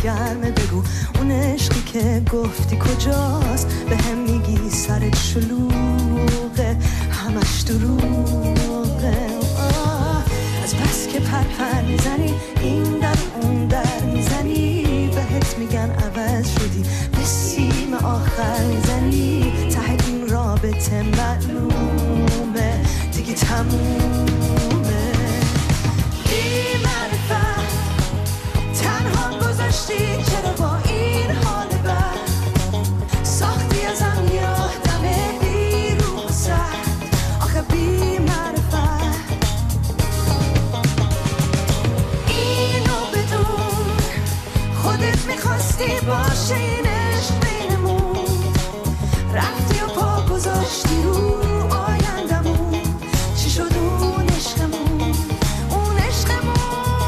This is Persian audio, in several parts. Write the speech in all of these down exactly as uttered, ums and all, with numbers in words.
گرمه بگو اون عشقی که گفتی کجاست، به هم میگی سرت شلوغه همش دروغه. از بس که پرپر میزنی این در اون در میزنی، بهت میگن عوض شدی به سیم آخر میزنی. ته این رابطه معلومه دیگه تمومه. بی معرفت تنها گذاشتی چرا با این حال بد، ساختی ازم یادم بی رو سرد. آخه بی معرفت اینو بدون، خودت میخواستی باشه این عشق بینمون، رفتی و پا گذاشتی رو آیندمون. چی شد اون عشقمون، اون عشقمون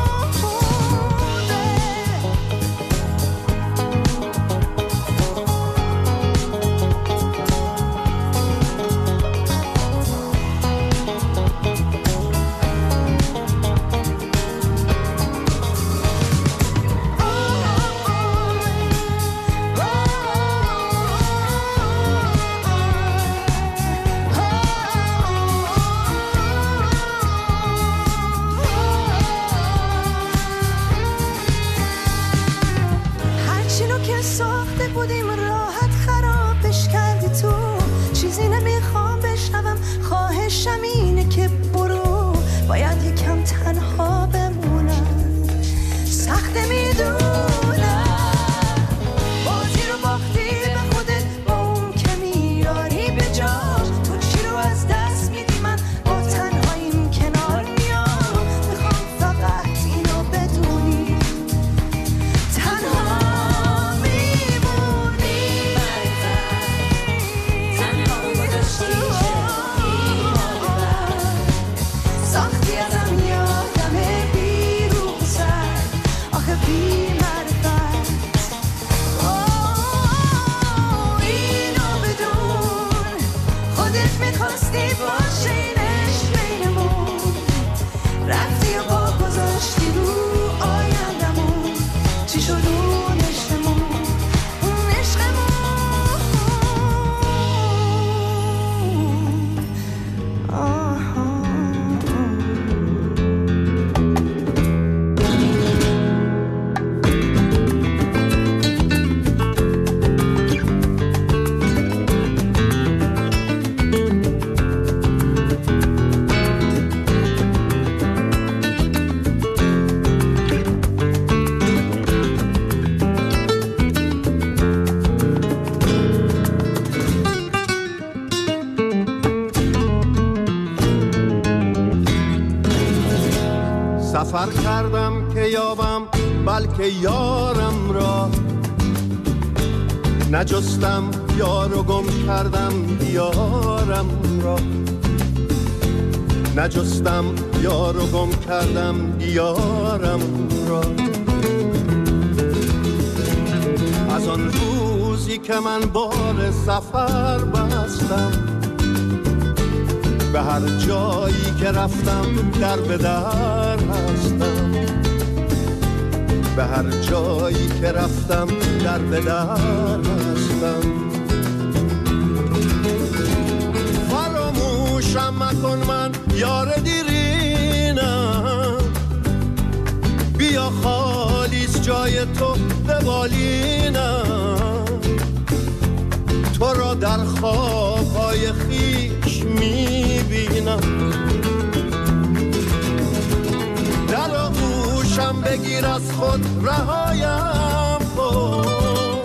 ساخته بودیم راحت خرابش کردی تو. چیزی نمیخوام بشنوم، خواهشم اینه که برو، باید یکم تنها بمونم. سخته میدونم بازی رو باختی به خودت با اون که میاری به جاش. تو چی رو از دست میدی من با تنهاییم کنار میام. میخوام فقط اینو بدونی تنها سفر کردم که یابم بلکه یارم را، نجستم یار و گم کردم دیارم را. نجستم یار و گم کردم دیارم را. از آن روزی که من بار سفر بستم، به هر جایی که رفتم در به در هستم. به هر جایی که رفتم در به در هستم. فراموشم مکن من یار دیرینم، بیا خالیست جای تو به بالینم. تو را در خوابهای خیش میبینم، در آغوشم بگیر از خود رهایم کن.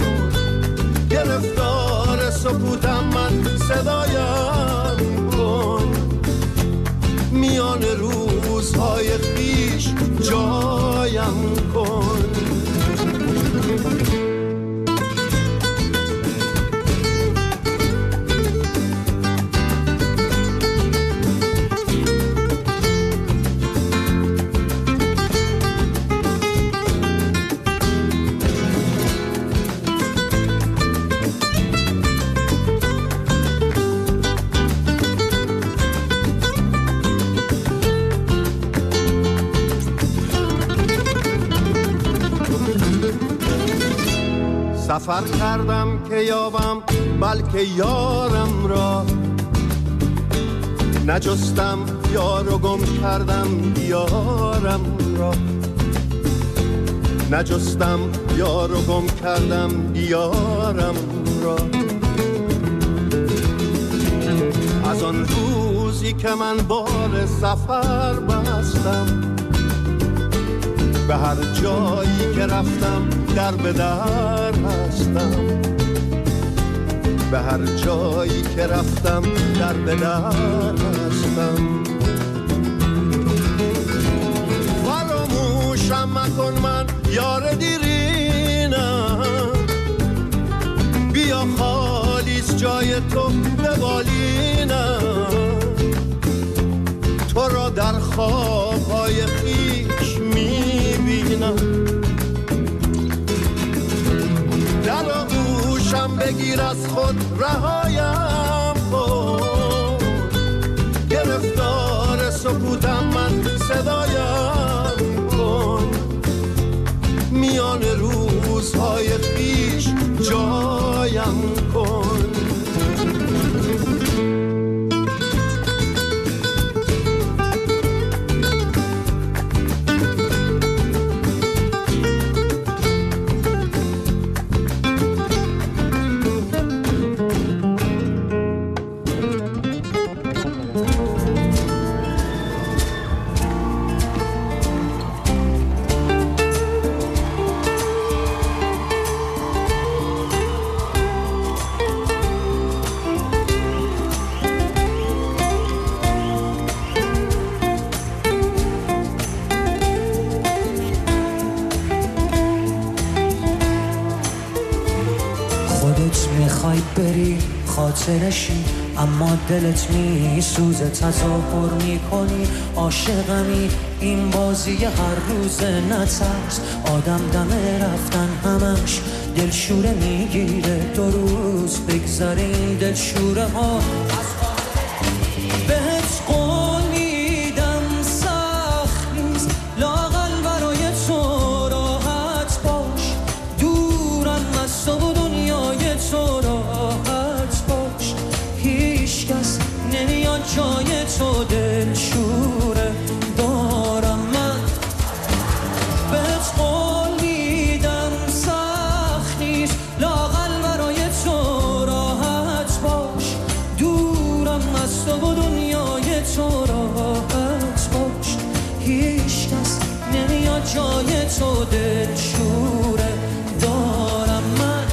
گرفتار سکوتم من صدایم کن، میان روزهای خیش جایم کن. سفر کردم که یابم بلکه یارم را، نجستم یار و گم کردم دیارم را، نجستم یار و گم کردم دیارم را. از آن روزی که من بار سفر بستم، به هر جایی که رفتم در به در هستم، به هر جایی که رفتم در به در هستم. فراموشم مکن من یار دیرینم، بیا خالیست جای تو به بالینم، تو را در خوابهای خویش میبینم. در آغوشم بگیر از خود رهایم کن، گرفتار سکوتم من صدایم کن، میان روزهای خویش جایم کن. بری خاطرشی اما دلت می سوزه، تظاهر می کنی عاشقمی، این بازی هر روز نترس، آدم دمه رفتن همش دلشوره میگیره، دو روز بگذره این دلشوره ها بهت قول میدم سخت نیست، لااقل برای تو راحت باش، دورم از تو و دنیای تو راحت باش، هیچ کس نمیاد جای تو دلشوره دارم من، بهت قول میدم سخت نیست، لااقل برای تو راحت باش، دورم از تو و دنیای تو راحت باش، هیچ کس نمیاد جای تو دلشوره دارم من.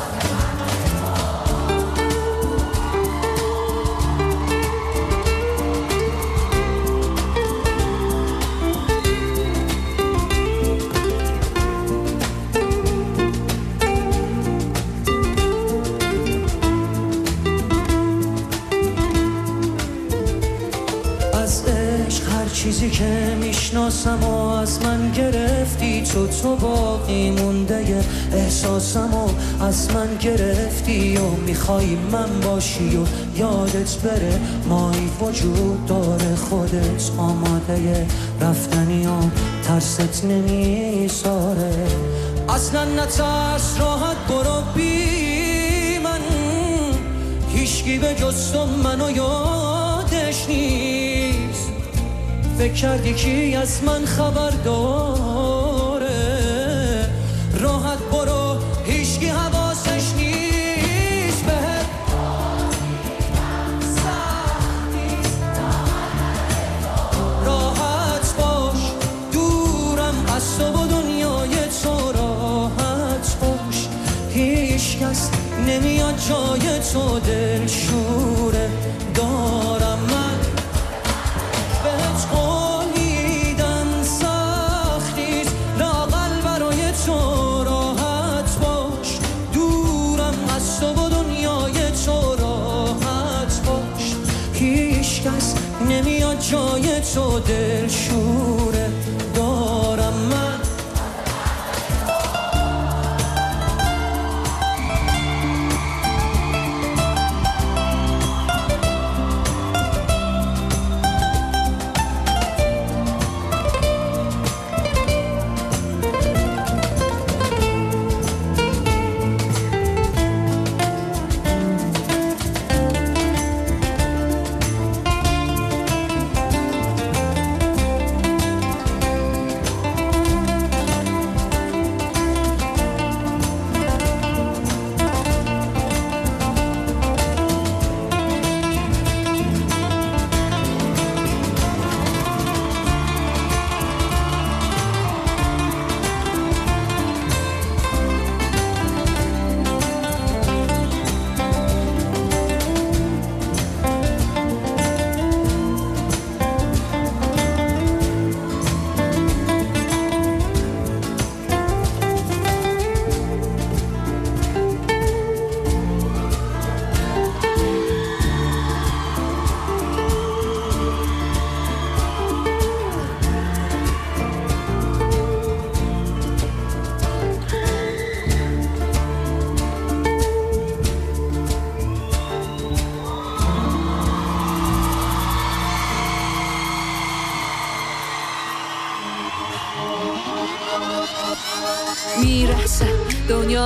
چیزی که میشناسم و از من گرفتی تو، تو باقی مونده احساسم و از من گرفتی و میخوای من باشی و یادت بره مایی وجود داره، خودت آماده رفتنی و ترست نمیساره، اصلا نترس راحت برو بی من، هیچکی به جز تو منو یادش نیست، فکر کردی کی از من خبر داره، راحت برو هیچکی حواسش نیست، بهت راحت باش، دورم از تو و دنیای تو راحت باش، هیچ کس نمیاد جای تو دلشوره دارم من، بهت قول میدم سخت نیست، لااقل برای تو راحت باش، دورم از تو و دنیای تو راحت باش، هیچ کس نمیاد جای تو دلشوره دارم من.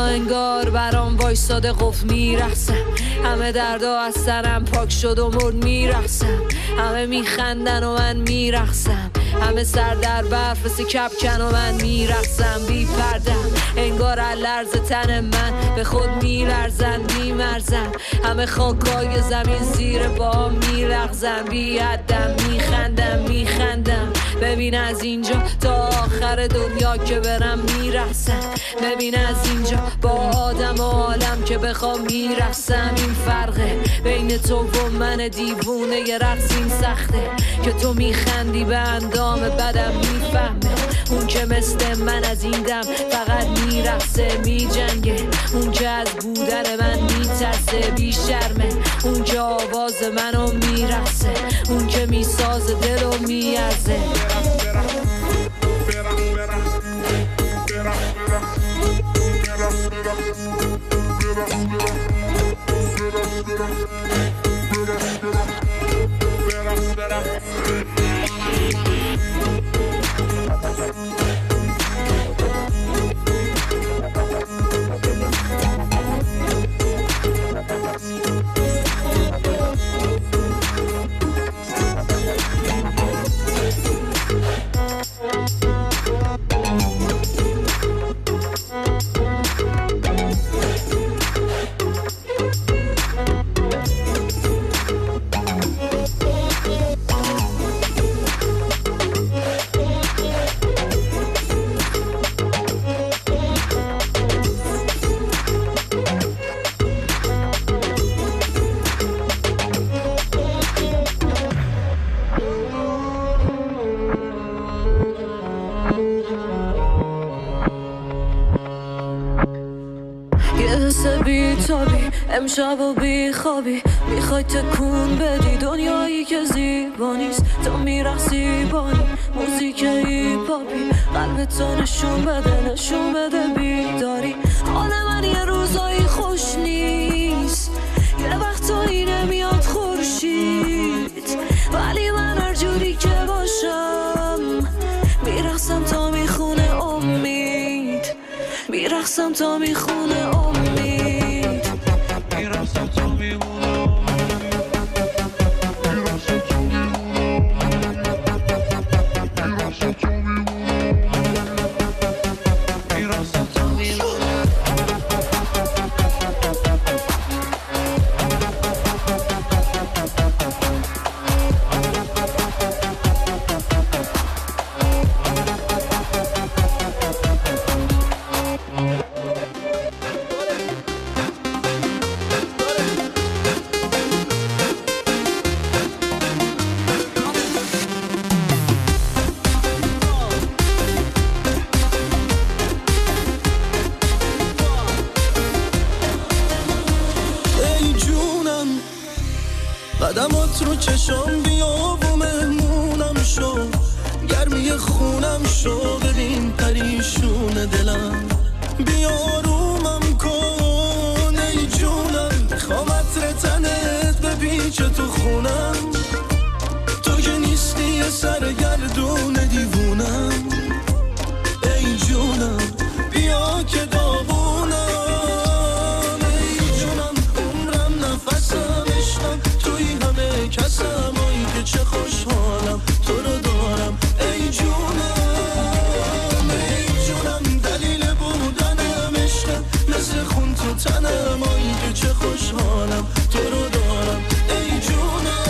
انگار برام وایساده قفل میرقصم، همه دردا از سرم پاک شد و مرد میرقصم، همه میخندن و من میرقصم، همه سر در برف مثل کپکن و من میرقصم بی پردم، انگار لرز تن من به خود میلرزن میمرزن، همه خاکای زمین زیر با میلغزن، بی حدم میخندم میخندم، ببین از اینجا تا آخر دنیا که برم میرقصم، ببین از اینجا با آدم و عالم که بخوام میرقصم، این فرقه بین تو و من دیوونه ی رقص این سخته که تو میخندی به اندام بدم میفهمه، اون که مثل من از این دم فقط میرقصه میجنگه، اون که از بودن من میترسه بی شرمه، اون که آواز منو میرقصه، اون که میسازه دلو میارزه. امشب و بی خوابی میخوای تکون بدی دنیایی که زیبا نیست، تو میرقصی بانی موزیک هیپاپی، قلبتو نشون بده نشون بده بیداری، حال من یه روزایی خوش نیست، یه وقتایی نمیاد خورشید، ولی من هر جوری که باشم میرقصم تا میخونه امید، میرقصم تا میخونه امید. قدمات رو چشم بیا و مهمونم شو، گرمی خونم شو، ببین پریشون دلم، بیا رومم کن ای جونم، میخوام عطر تنت بپیچه تو خونم، تو که نیستی یه سرگردون دیوونم، ای جونم بیا که داغونم، ای جونم عمرم نفسم عشقم، توی همه کسم آی که چه خوشحالم تو رو دارم، ای جونم ای جونم دلیل بودنم عشقم، مثل خون تو تنم آی که چه خوشحالم تو رو دارم، ای جونم.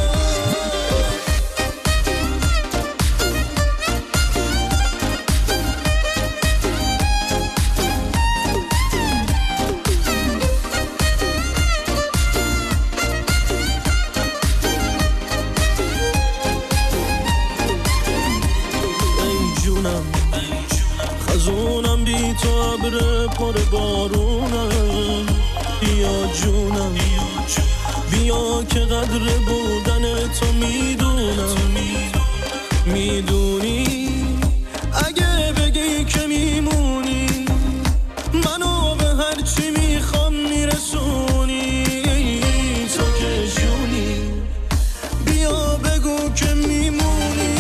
خزونم بی تو ابر پر بارونم، بیا جونم بیا که قدر بودن تو میدونم، میدونی اگه بگی که میمونی منو به هر چی میخوام میرسونی، تو که جونی بیا بگو که میمونی،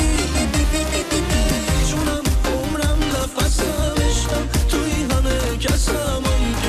جونم عمرم نفسم عشقم، توی همه کسم آی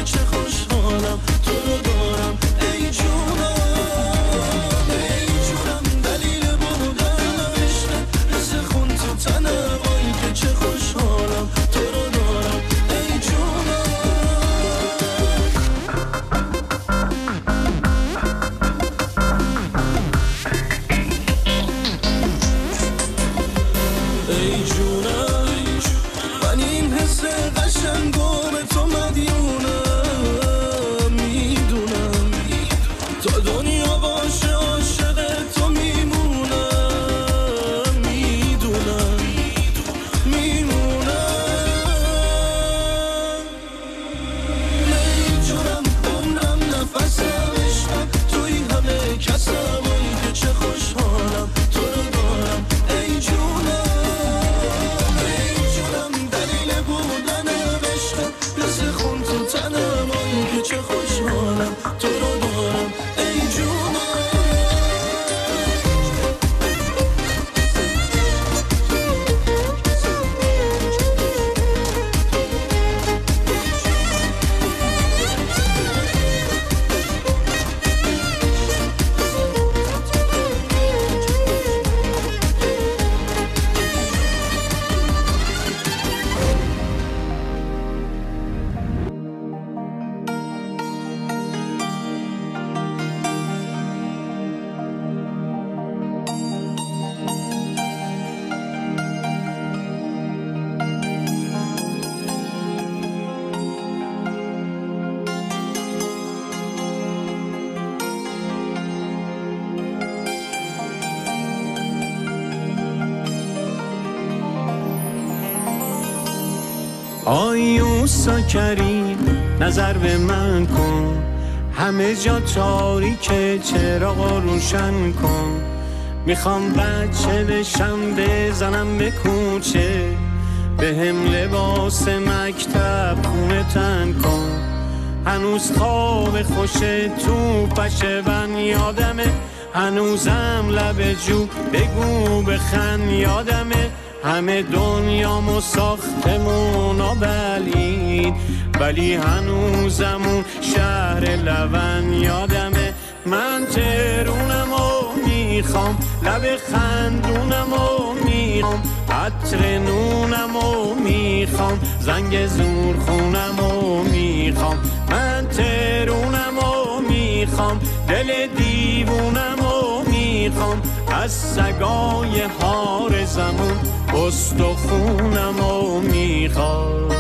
آیوسا کریم نظر به من کن، همه جا تاریکه چراغا روشن کن. میخوام بچه بشم بزنم به کوچه، به هم لباس مکتب خونه تن کن. هنوز خواب خوش تو پشه‌بند یادمه، هنوزم لب جو بگو بخن یادمه. همه دنیامو ساختمون و بلید، ولی هنوزمون شهر لبن یادمه. من ترونمو میخوام، لب خندونمو میخوام، عطر نونمو میخوام، زنگ زور خونمو میخوام. من ترونمو میخوام، دل دیوونمو میخوام، از سگای هار زمون استخونمو میخوام.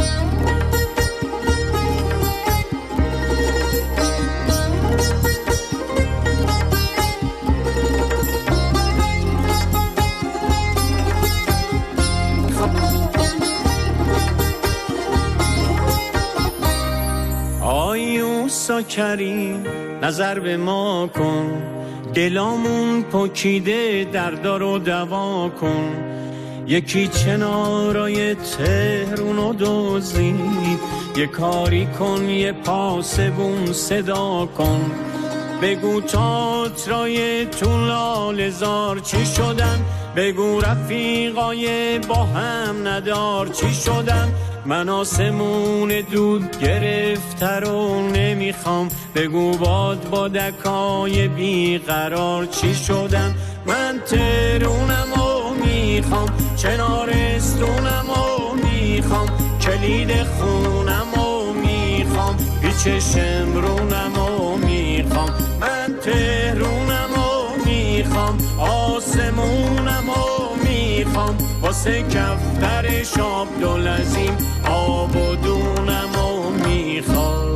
آیوسا کریم نظر به ما کن، دلامون پکیده دردا رو دوا کن. یکی چنارای تهرونو دوزید، یه کاری کن یه پاسبون صدا کن. بگو تئاترای تو لاله‌زار چی شدن، بگو رفیقای با هم ندار چی شدن. من آسمون دود گرفته رو نمیخوام، بگو باد بادکای بیقرار چی شدن. من ترونمو میخوام، چنارستونمو میخوام، کلید خونمو میخوام، پیچ شمرونمو میخوام. من تهرونمو میخوام، آسمونمو میخوام، واسه کفتر شاب دلزیم آب و دونمو میخوام.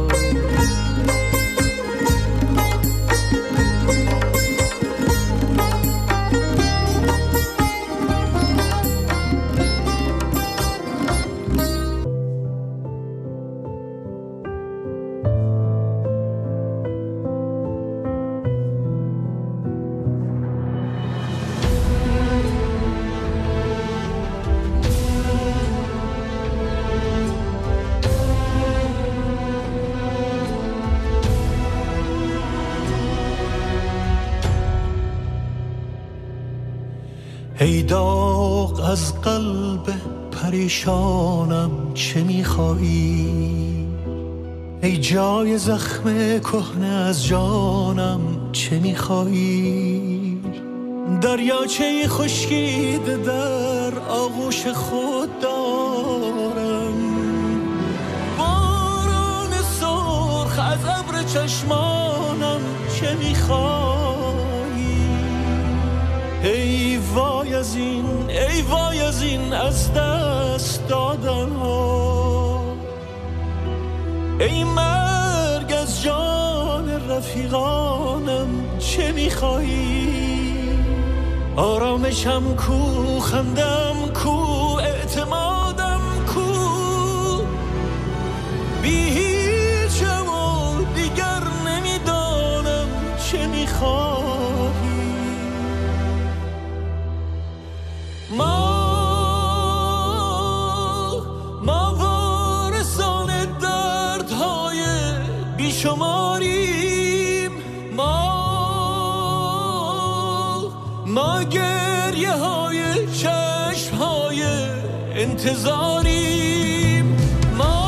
ای داغ از قلب پریشانم چه میخوایی، ای جای زخم کهنه از جانم چه میخوایی. دریاچه خشکیده در آغوش خود دارم، باران سرخ از ابر چشمانم چه میخوایی. ای وای از این، ای وای از این از دست دادن ها، ای مرگ از جان رفیقانم چه میخوایی. آرامشم کو، خندم کو، اعتمادم کو، بی هیچم و دیگر نمیدانم چه میخوایی. ما ما وارثان دردهای بیشماریم، ما ما گریه های چشم های انتظاریم، ما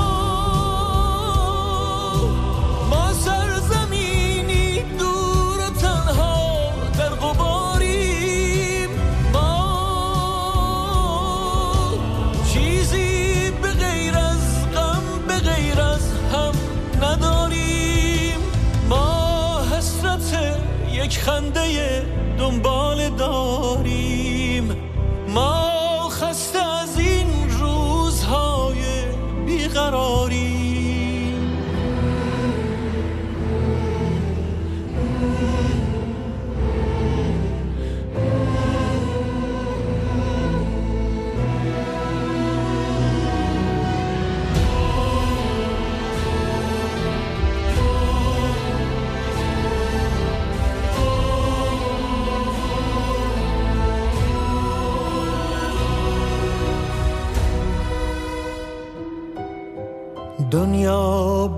ما سرزمینی دور و تنها در غباریم، ما چیزی به غیر از غم به غیر از هم نداریم، ما حسرت یک خنده دنبال داریم، ما خسته از این روزهای بیقراریم.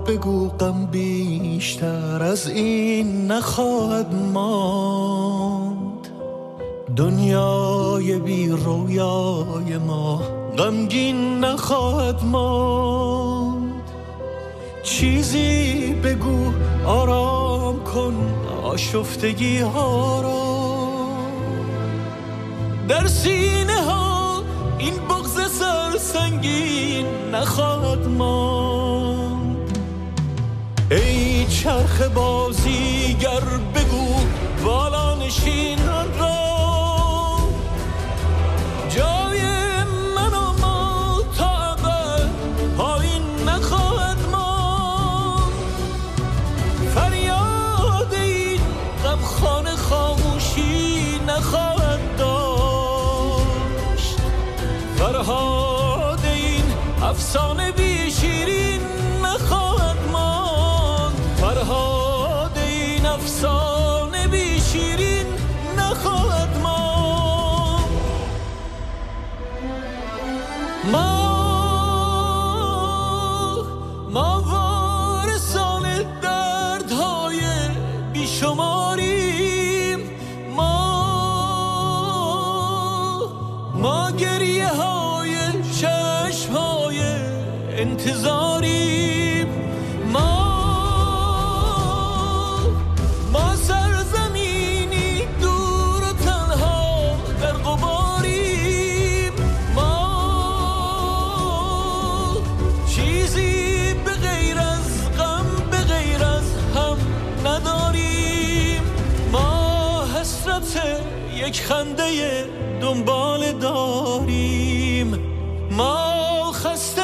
بگو غم بیشتر از این نخواهد ماند. دنیای بی رویای ما غمگین نخواهد ماند. چیزی بگو آرام کن آشفتگی ها را، در سینه ها این بغض سرسنگین نخواهد ماند. ای چرخ بازیگر بگو بالا نشینان را، جای من و ما تا ابد پایین نخواهد ماند. فریاد این غمخانه خاموشی نخواهد داشت. فرهاد این افسانه بی شیرین نخواهد ماند. فرهاد این افسانه بی شیرین نخواهد ماند. ما ما وارثان دردهای بیشماریم. ما ما گریه های چشم های انتظاریم. ما ما سرزمینی دور و تنها در غباریم. ما چیزی به غیر از غم به غیر از هم نداریم. ما حسرت یک خنده دنبال داریم. ما خسته